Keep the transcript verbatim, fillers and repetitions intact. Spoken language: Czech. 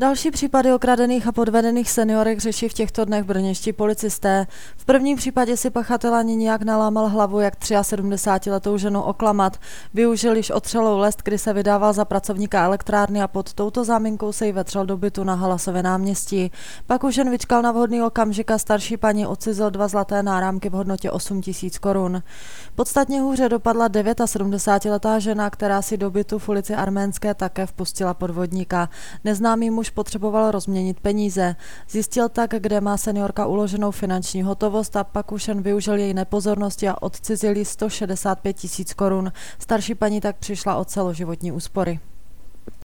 Další případy okradených a podvedených seniorek řeší v těchto dnech brněnští policisté. V prvním případě si pachatel ani nijak nalámal hlavu, jak sedmdesátiletou ženu oklamat. Využil již otřelou lest, kdy se vydával za pracovníka elektrárny a pod touto záminkou se jí vetřel do bytu na Halasově náměstí. Pak už jen vyčkal na vhodný okamžik a starší paní odcizil dva zlaté náramky v hodnotě osm tisíc korun. Podstatně hůře dopadla sedmdesátidevátiletá žena, která si do bytu v ulici Arménské také vpustila podvodníka. Neznámý muž potřeboval rozměnit peníze. Zjistil tak, kde má seniorka uloženou finanční hotovost a pak už jen využil její nepozornosti a odcizil jí sto šedesát pět tisíc korun. Starší paní tak přišla o celoživotní úspory.